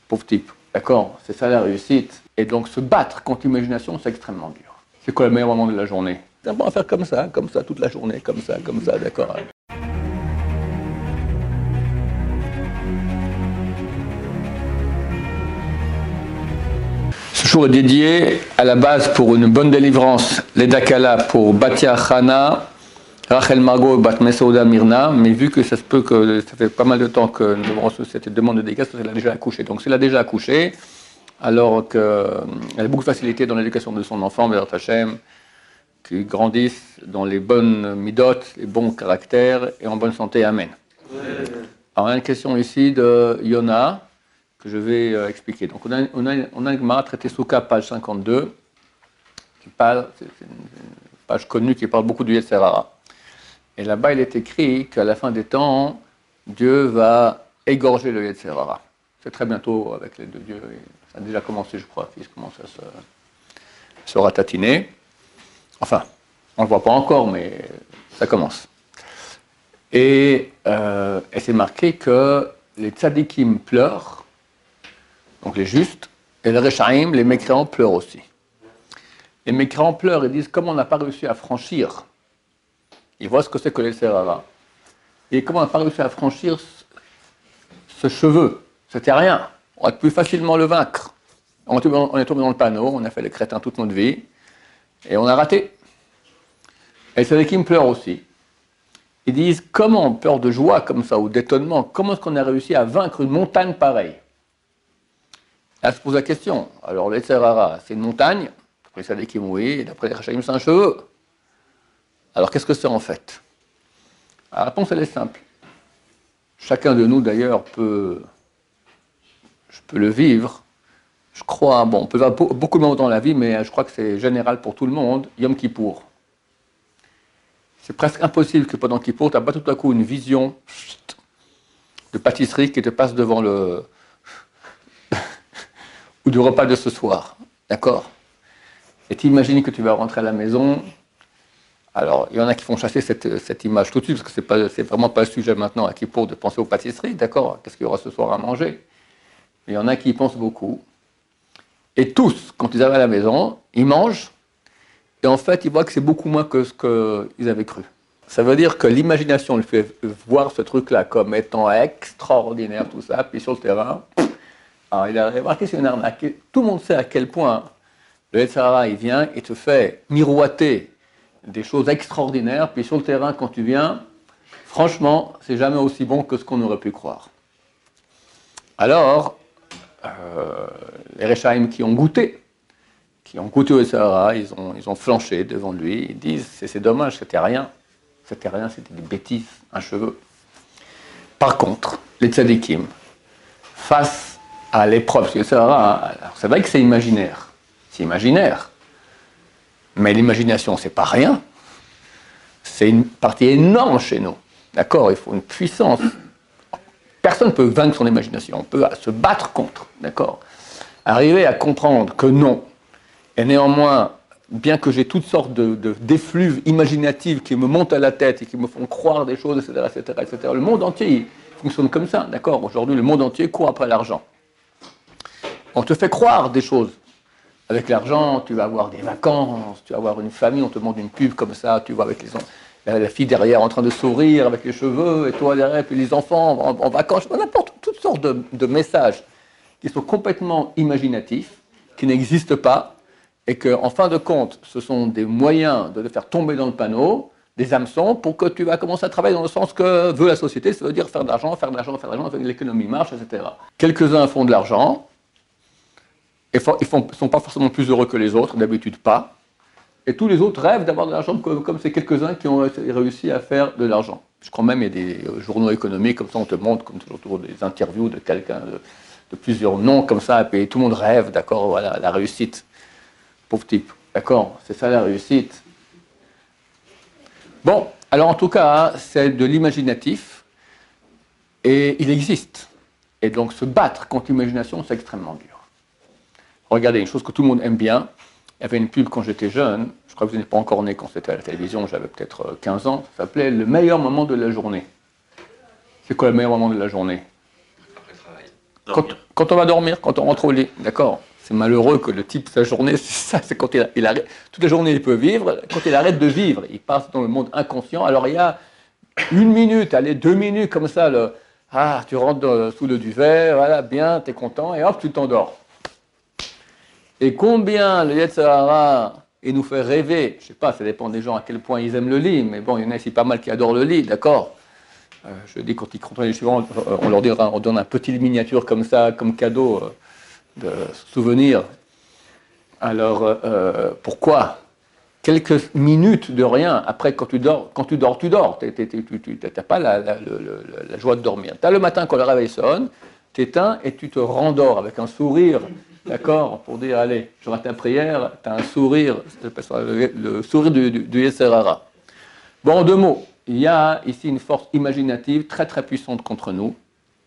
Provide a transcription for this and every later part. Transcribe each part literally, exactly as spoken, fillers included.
pauvre type. D'accord? C'est ça la réussite. Et donc se battre contre l'imagination, c'est extrêmement dur. C'est quoi le meilleur moment de la journée? C'est bon à faire comme ça, comme ça, toute la journée, comme ça, comme ça, d'accord? Ce jour est dédié à la base pour une bonne délivrance, les Dakala pour Batia Khana, Rachel Margot et Bat Mesouda Myrna, mais vu que ça se peut que ça fait pas mal de temps que nous avons reçu cette demande de dédicace, elle a déjà accouché. Donc si elle a déjà accouché, alors qu'elle a beaucoup de facilité dans l'éducation de son enfant, Bézat Hachem, qui grandissent dans les bonnes midotes, les bons caractères et en bonne santé. Amen. Ouais. Alors, on a une question ici de Yona que je vais euh, expliquer. Donc, on a, on a, on a une Gemara traité Souka, page cinquante-deux, qui parle, c'est une page connue qui parle beaucoup du Yetzer Hara. Et là-bas, il est écrit qu'à la fin des temps, Dieu va égorger le Yetzer Hara. C'est très bientôt avec les deux dieux. Ça a déjà commencé, je crois, qu'ils commencent à se, se ratatiner. Enfin, on ne le voit pas encore, mais ça commence. Et, euh, et c'est marqué que les tzadikim pleurent, donc les justes, et les rechaim, les mécréants, pleurent aussi. Les mécréants pleurent et disent, comme on n'a pas réussi à franchir, ils voient ce que c'est que les Yetzer Hara, et comme on n'a pas réussi à franchir ce, ce cheveu, c'était rien, on aurait pu facilement le vaincre. On est tombé dans le panneau, on a fait les crétins toute notre vie, et on a raté. Et les tzadikim pleurent aussi. Ils disent, comment, peur de joie comme ça, ou d'étonnement, comment est-ce qu'on a réussi à vaincre une montagne pareille? Là se pose la question. Alors, les Yetzer Hara, c'est une montagne, d'après les tzadikim, oui, et d'après les rechaim, c'est un cheveu. Alors, qu'est-ce que c'est en fait? La réponse, elle est simple. Chacun de nous, d'ailleurs, peut, je peux le vivre. Je crois, bon, on peut avoir beaucoup de moments dans la vie, mais je crois que c'est général pour tout le monde, Yom Kippour. C'est presque impossible que pendant Kippour, tu n'as pas tout à coup une vision de pâtisserie qui te passe devant le... ou du repas de ce soir. D'accord? Et tu imagines que tu vas rentrer à la maison. Alors, il y en a qui font chasser cette, cette image tout de suite, parce que ce n'est c'est vraiment pas le sujet maintenant à Kippour de penser aux pâtisseries. D'accord? Qu'est-ce qu'il y aura ce soir à manger? Il y en a qui y pensent beaucoup. Et tous, quand ils arrivent à la maison, ils mangent. Et en fait, ils voient que c'est beaucoup moins que ce qu'ils avaient cru. Ça veut dire que l'imagination le fait voir ce truc-là comme étant extraordinaire, tout ça, puis sur le terrain, alors il a remarqué c'est une arnaque. Tout le monde sait à quel point le Yetzer Hara, il vient et te fait miroiter des choses extraordinaires, puis sur le terrain, quand tu viens, franchement, c'est jamais aussi bon que ce qu'on aurait pu croire. Alors, euh, les rechaim qui ont goûté, qui ont goûté au Yetzer Hara, ils ont, ils ont flanché devant lui, ils disent, c'est, c'est dommage, c'était rien, c'était rien, c'était des bêtises, un cheveu. Par contre, les tzadikim, face à l'épreuve, du Yetzer Hara, c'est vrai que c'est imaginaire, c'est imaginaire, mais l'imagination, c'est pas rien, c'est une partie énorme chez nous, d'accord? Il faut une puissance. Personne ne peut vaincre son imagination, on peut se battre contre, d'accord? Arriver à comprendre que non. Et néanmoins, bien que j'ai toutes sortes de, de, d'effluves imaginatifs qui me montent à la tête et qui me font croire des choses, et cetera, et cetera, et cetera, le monde entier fonctionne comme ça, d'accord? Aujourd'hui, le monde entier court après l'argent. On te fait croire des choses. Avec l'argent, tu vas avoir des vacances, tu vas avoir une famille, on te demande une pub comme ça, tu vois avec les la, la fille derrière en train de sourire avec les cheveux, et toi derrière, puis les enfants en, en vacances, on apporte toutes sortes de, de messages qui sont complètement imaginatifs, qui n'existent pas, et qu'en fin de compte, ce sont des moyens de te faire tomber dans le panneau, des hameçons, pour que tu vas commencer à travailler dans le sens que veut la société, ça veut dire faire de l'argent, faire de l'argent, faire de l'argent, l'économie marche, et cetera. Quelques-uns font de l'argent, et ils ne sont pas forcément plus heureux que les autres, d'habitude pas, et tous les autres rêvent d'avoir de l'argent comme, comme ces quelques-uns qui ont réussi à faire de l'argent. Je crois même qu'il y a des journaux économiques, comme ça on te montre, comme toujours des interviews de quelqu'un, de, de plusieurs noms comme ça, et puis tout le monde rêve, d'accord, voilà, la réussite. Pauvre type, d'accord, c'est ça la réussite. Bon, alors en tout cas, c'est de l'imaginatif, et il existe. Et donc se battre contre l'imagination, c'est extrêmement dur. Regardez, une chose que tout le monde aime bien, il y avait une pub quand j'étais jeune, je crois que vous n'êtes pas encore né quand c'était à la télévision, j'avais peut-être quinze ans, ça s'appelait « Le meilleur moment de la journée ». C'est quoi le meilleur moment de la journée? Après le travail. quand, quand on va dormir, quand on rentre au lit, d'accord. C'est malheureux que le type, sa journée, c'est ça, c'est quand il, il arrête, toute la journée il peut vivre, quand il arrête de vivre, il passe dans le monde inconscient. Alors il y a une minute, allez, deux minutes comme ça, le, ah, tu rentres dans, sous le duvet, voilà, bien, tu es content, et hop, tu t'endors. Et combien le Yetzer Hara, il nous fait rêver, je sais pas, ça dépend des gens à quel point ils aiment le lit, mais bon, il y en a ici pas mal qui adorent le lit, d'accord. euh, Je dis, quand ils rentrent les suivants, on leur dira, on donne un petit miniature comme ça, comme cadeau, euh, de souvenirs. Alors, euh, pourquoi? Quelques minutes de rien, après, quand tu dors, quand tu dors, tu dors. Tu n'as pas la, la, la, la joie de dormir. Tu as le matin, quand le réveil sonne, tu éteins et tu te rendors avec un sourire, d'accord, pour dire, allez, je rate ta prière, tu as un sourire, le, le sourire du, du, du Yetzer Hara. Bon, en deux mots, il y a ici une force imaginative très très puissante contre nous,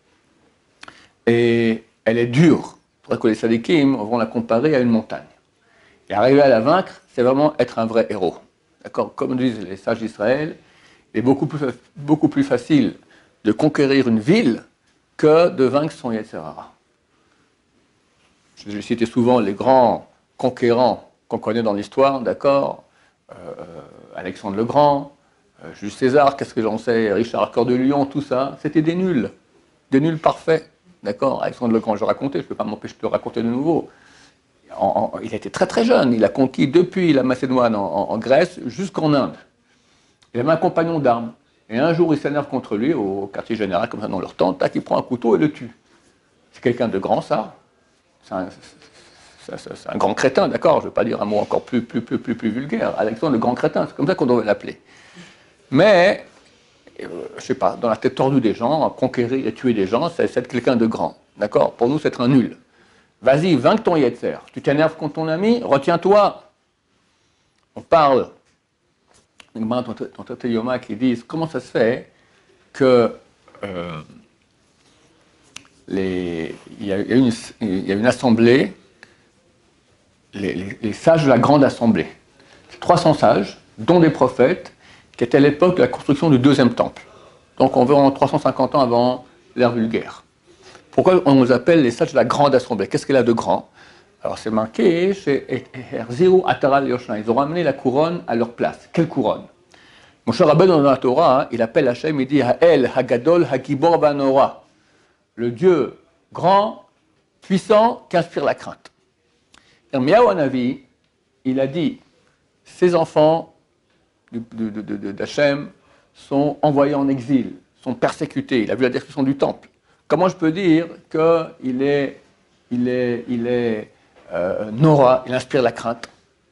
et elle est dure. Que les sadikim vont la comparer à une montagne. Et arriver à la vaincre, c'est vraiment être un vrai héros. D'accord? Comme disent les sages d'Israël, il est beaucoup plus, beaucoup plus facile de conquérir une ville que de vaincre son Yetzer Hara. Je citais souvent les grands conquérants qu'on connaît dans l'histoire, d'accord? euh, Alexandre le Grand, euh, Jules César, qu'est-ce que j'en sais, Richard Cœur de Lion, tout ça, c'était des nuls, des nuls parfaits. D'accord, Alexandre le Grand, je racontais, je ne peux pas m'empêcher de le raconter de nouveau. En, en, il était très très jeune, il a conquis depuis la Macédoine en, en, en Grèce jusqu'en Inde. Il avait un compagnon d'armes. Et un jour, il s'énerve contre lui, au quartier général, comme ça dans leur tente, tac, il prend un couteau et le tue. C'est quelqu'un de grand, ça. C'est un, un grand crétin, d'accord, je ne vais pas dire un mot encore plus, plus, plus, plus, plus vulgaire. Alexandre le grand crétin, c'est comme ça qu'on devrait l'appeler. Mais, je ne sais pas, dans la tête tordue des gens, conquérir et tuer des gens, c'est être quelqu'un de grand. D'accord? Pour nous, c'est être un nul. Vas-y, vainque ton Yetzer. Tu t'énerves contre ton ami, retiens-toi. On parle. Dans ton Yoma qui disent comment ça se fait que euh, les, il, y a, il, y a une, il y a une assemblée, les, les, les sages de la grande assemblée. trois cents sages, dont des prophètes, qui était à l'époque de la construction du deuxième temple. Donc environ trois cent cinquante ans avant l'ère vulgaire. Pourquoi on nous appelle les sages de la grande assemblée? Qu'est-ce qu'elle a de grand? Alors c'est marqué chez Herziru Ataral Yoshna. Ils ont ramené la couronne à leur place. Quelle couronne? Moshe Rabbeinu dans la Torah, hein, il appelle Hachem, il dit Ha'el, Hagadol, Hagibor Banora. Le Dieu grand, puissant, qui inspire la crainte. Irmiyahu Hanavi, il a dit ses enfants d'Hachem sont envoyés en exil, sont persécutés. Il a vu la destruction du temple. Comment je peux dire qu'il est, il est, il est euh, Nora, il inspire la crainte?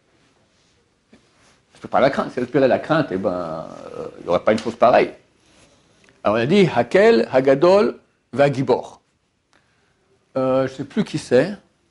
Je ne peux pas la crainte. S'il inspirait la crainte, eh ben, euh, il n'y aurait pas une chose pareille. Alors il a dit Hakel, Hagadol, Vagibor. Euh, je ne sais plus qui c'est,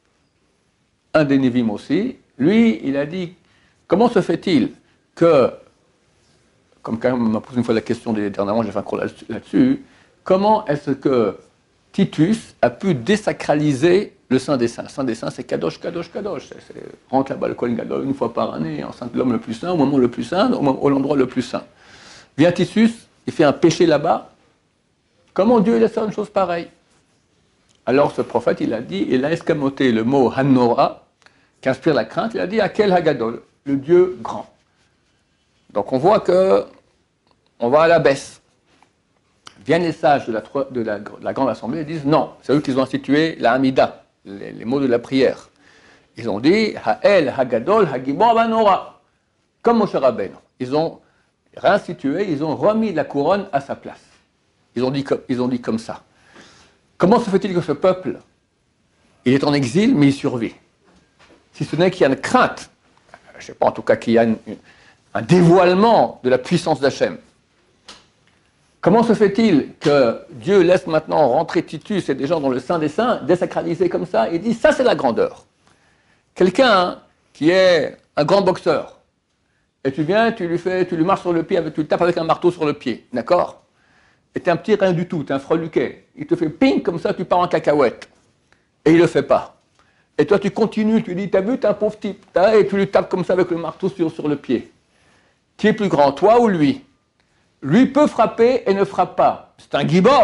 un des Névim aussi. Lui, il a dit comment se fait-il que, comme quand même on m'a posé une fois la question dernièrement, j'ai fait un cours là-dessus, comment est-ce que Titus a pu désacraliser le Saint des Saints? Le Saint des Saints, c'est Kadosh, Kadosh, Kadosh. C'est, c'est, rentre là-bas le Kohen Gadol une fois par année, enceinte de l'homme le plus saint, au moment le plus saint, au, au l'endroit le plus saint. Vient Titus, il fait un péché là-bas. Comment Dieu laisse faire une chose pareille? Alors ce prophète, il a dit, il a escamoté le mot Hanora, qui inspire la crainte, il a dit Akel Hagadol, le Dieu grand. Donc on voit que on va à la baisse. Viennent les sages de la, de la, de la grande assemblée et disent non, c'est eux qui ont institué la Hamida, les, les mots de la prière. Ils ont dit Ha'el, Hagadol, Hagibor, Banora, comme Moshe Rabbeinu. Ils ont réinstitué, ils ont remis la couronne à sa place. Ils ont dit, ils ont dit comme ça. Comment se fait-il que ce peuple, il est en exil, mais il survit? Si ce n'est qu'il y a une crainte, je ne sais pas, en tout cas qu'il y a une, une, un dévoilement de la puissance d'Hachem. Comment se fait-il que Dieu laisse maintenant rentrer Titus et des gens dans le Saint des Saints, désacralisés comme ça, et dit ça c'est la grandeur? Quelqu'un qui est un grand boxeur, et tu viens, tu lui fais, tu lui marches sur le pied, tu le tapes avec un marteau sur le pied, d'accord? Et t'es un petit rien du tout, t'es un freluquet. Il te fait ping comme ça, tu pars en cacahuète. Et il le fait pas. Et toi tu continues, tu dis, t'as vu, t'es un pauvre type, et tu lui tapes comme ça avec le marteau sur, sur le pied. Qui est plus grand, toi ou lui? Lui peut frapper et ne frappe pas. C'est un gibor.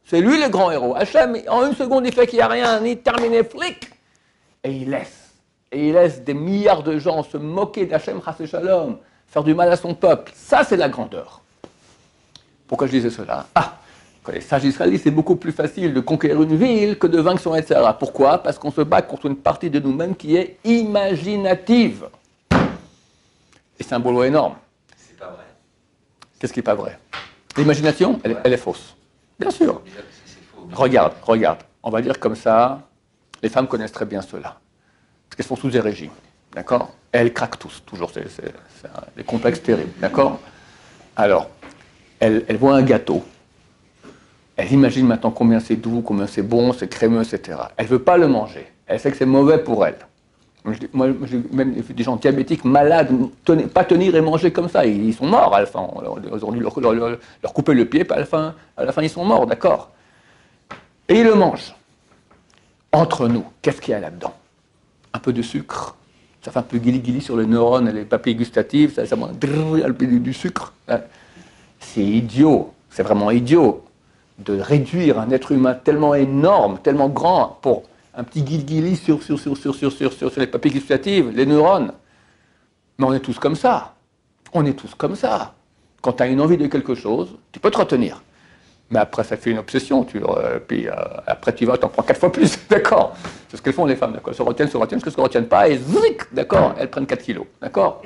C'est lui le grand héros. Hachem, en une seconde, il fait qu'il n'y a rien, ni terminé, flic. Et il laisse. Et il laisse des milliards de gens se moquer d'Hachem Chassid Shalom, faire du mal à son peuple. Ça, c'est la grandeur. Pourquoi je disais cela? Ah, quand les sages israélites, c'est beaucoup plus facile de conquérir une ville que de vaincre son et cetera. Pourquoi? Parce qu'on se bat contre une partie de nous-mêmes qui est imaginative. Et c'est un boulot énorme. C'est pas vrai. Qu'est-ce qui n'est pas vrai? L'imagination, elle, elle est fausse. Bien sûr. Regarde, regarde. On va dire comme ça, les femmes connaissent très bien cela. Parce qu'elles sont sous des régimes. D'accord? Et elles craquent tous, toujours. C'est, c'est, c'est un, des complexes terribles. D'accord? Alors, elles, elles voient un gâteau. Elles imaginent maintenant combien c'est doux, combien c'est bon, c'est crémeux, et cetera. Elle ne veut pas le manger. Elle sait que c'est mauvais pour elle. Moi, j'ai même vu des gens diabétiques, malades, tenir, pas tenir et manger comme ça. Ils sont morts à la fin. Aujourd'hui, leur, leur, leur, leur couper le pied, puis à la fin, à la fin ils sont morts, d'accord? Et ils le mangent. Entre nous, qu'est-ce qu'il y a là-dedans? Un peu de sucre. Ça fait un peu guili-guili sur les neurones et les papilles gustatives. Ça, ça drrr, du sucre. C'est idiot. C'est vraiment idiot de réduire un être humain tellement énorme, tellement grand pour un petit guili-guili sur, sur, sur, sur, sur, sur, sur, sur les papilles gustatives, les neurones. Mais on est tous comme ça. On est tous comme ça. Quand tu as une envie de quelque chose, tu peux te retenir. Mais après, ça fait une obsession. Tu, euh, puis euh, après, tu vas, tu en prends quatre fois plus. D'accord? C'est ce qu'elles font, les femmes. D'accord? Se retiennent, se retiennent, jusqu'à ce qu'elles ne retiennent pas, et zouic, d'accord? Elles prennent quatre kilos. D'accord?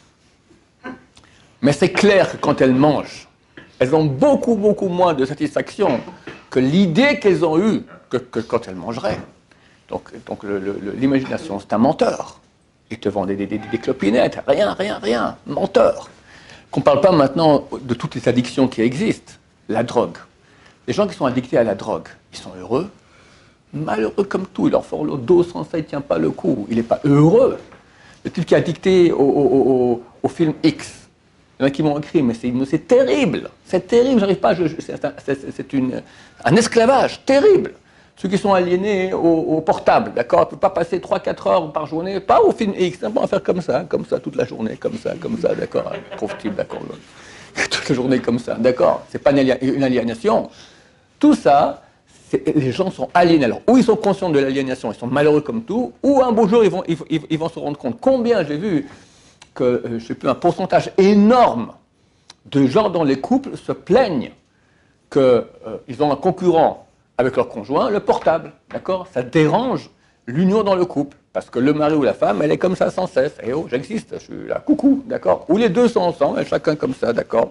Mais c'est clair que quand elles mangent, elles ont beaucoup, beaucoup moins de satisfaction que l'idée qu'elles ont eue que, que quand elles mangeraient. Donc, donc le, le, l'imagination, c'est un menteur. Il te vend des, des, des, des clopinettes, rien, rien, rien, menteur. Qu'on ne parle pas maintenant de toutes les addictions qui existent. La drogue. Les gens qui sont addictés à la drogue, ils sont heureux, malheureux comme tout. Il leur faut le dos sans ça, il ne tient pas le coup. Il n'est pas heureux. Le type qui est addicté au, au, au, au film X, il y en a qui m'ont écrit, mais c'est, c'est terrible, c'est terrible, j'arrive pas, je, je, c'est, c'est, c'est une, un esclavage terrible. Ceux qui sont aliénés au, au portable, d'accord, on ne peut pas passer trois quatre heures par journée, pas au film X, on va faire comme ça, comme ça, toute la journée, comme ça, comme ça, d'accord, pauvre type, d'accord, toute la journée comme ça, d'accord, c'est pas une aliénation. Tout ça, c'est, les gens sont aliénés. Alors, ou ils sont conscients de l'aliénation, ils sont malheureux comme tout, ou un beau jour, ils vont, ils, ils, ils vont se rendre compte. Combien j'ai vu que, euh, je ne sais plus, un pourcentage énorme de gens dans les couples se plaignent qu'ils euh, ont un concurrent avec leur conjoint, le portable, d'accord? Ça dérange l'union dans le couple, parce que le mari ou la femme, elle est comme ça sans cesse. Eh oh, j'existe, je suis là, coucou, d'accord? Ou les deux sont ensemble, et chacun comme ça, d'accord?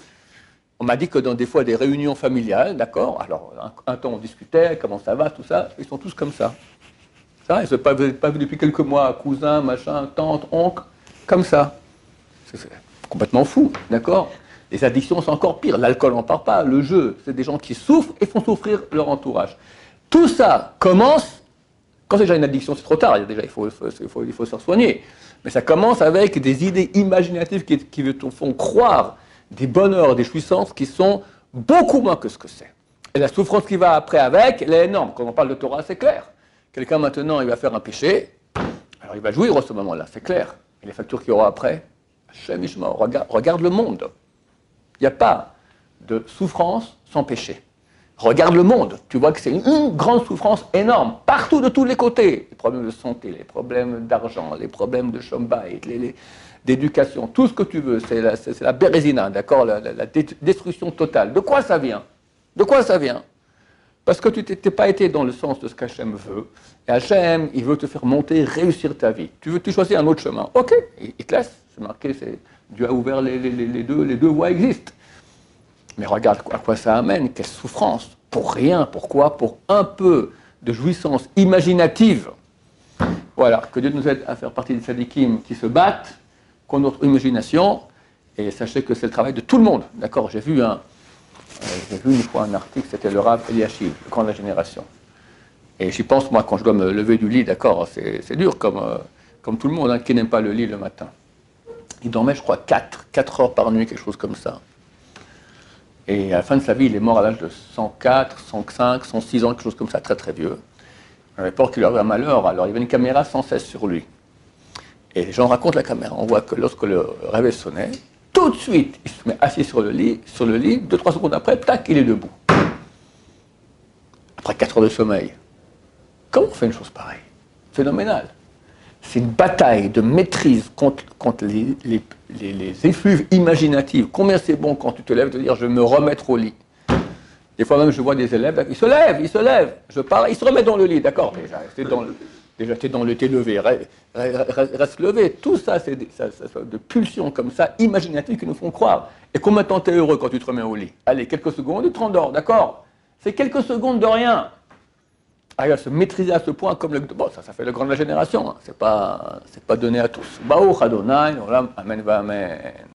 On m'a dit que dans des fois des réunions familiales, d'accord? Alors, un, un temps on discutait, comment ça va, tout ça, ils sont tous comme ça. Ça, ils ne sont pas, pas vus depuis quelques mois, cousin, machin, tante, oncle, comme ça. C'est, c'est complètement fou, d'accord? Les addictions, c'est encore pire. L'alcool, on n'en parle pas. Le jeu, c'est des gens qui souffrent et font souffrir leur entourage. Tout ça commence, quand c'est déjà une addiction, c'est trop tard. Déjà, il faut, il faut, il faut, il faut se soigner. Mais ça commence avec des idées imaginatives qui, qui te font croire des bonheurs, des jouissances qui sont beaucoup moins que ce que c'est. Et la souffrance qui va après avec, elle est énorme. Quand on parle de Torah, c'est clair. Quelqu'un maintenant, il va faire un péché, alors il va jouir à ce moment-là, c'est clair. Et les factures qu'il y aura après, Hashem Ishma, regarde, regarde le monde. Il n'y a pas de souffrance sans péché. Regarde le monde, tu vois que c'est une, une grande souffrance énorme, partout, de tous les côtés. Les problèmes de santé, les problèmes d'argent, les problèmes de chambay, les, les, d'éducation, tout ce que tu veux, c'est la, c'est, c'est la bérésina, d'accord, la, la, la destruction totale. De quoi ça vient? De quoi ça vient? Parce que tu n'es pas été dans le sens de ce qu'Hachem veut. Et Hachem, il veut te faire monter, réussir ta vie. Tu veux, tu choisis un autre chemin. Ok, il, il te laisse. C'est marqué, c'est, Dieu a ouvert les, les, les, deux, les deux voies existent. Mais regarde à quoi ça amène, quelle souffrance. Pour rien, pourquoi? Pour un peu de jouissance imaginative. Voilà, que Dieu nous aide à faire partie des tzadikim qui se battent contre notre imagination. Et sachez que c'est le travail de tout le monde. D'accord? J'ai vu un... Euh, j'ai vu une fois un article, c'était le Rav Eliashiv, le grand de la génération. Et j'y pense, moi, quand je dois me lever du lit, d'accord, c'est, c'est dur, comme, euh, comme tout le monde, hein, qui n'aime pas le lit le matin. Il dormait, je crois, quatre heures par nuit, quelque chose comme ça. Et à la fin de sa vie, il est mort à l'âge de cent quatre, cent cinq, cent six ans, quelque chose comme ça, très très vieux. On avait peur qu'il lui arrive un malheur, alors il y avait une caméra sans cesse sur lui. Et les gens racontent la caméra, on voit que lorsque le réveil sonnait, tout de suite, il se met assis sur le lit, sur le lit, deux, trois secondes après, tac, il est debout. après quatre heures de sommeil. Comment on fait une chose pareille? Phénoménal. C'est une bataille de maîtrise contre, contre les, les, les, les effluves imaginatives. Combien c'est bon quand tu te lèves de dire je vais me remettre au lit. Des fois même je vois des élèves, ils se lèvent, ils se lèvent. Je parle, ils se remettent dans le lit, d'accord, déjà, t'es dans le, déjà t'es dans le thé levé, reste, reste levé. Tout ça, c'est des, ça, ça, de pulsions comme ça, imaginatives qui nous font croire. Et combien de temps t'es heureux quand tu te remets au lit? Allez, quelques secondes, tu te rendors, d'accord. C'est quelques secondes de rien. À se maîtriser à ce point comme le... Bon, ça, ça fait le grand de la génération, hein. C'est pas, c'est pas donné à tous. Baruch Adonai, Olam, Amen, va Amen.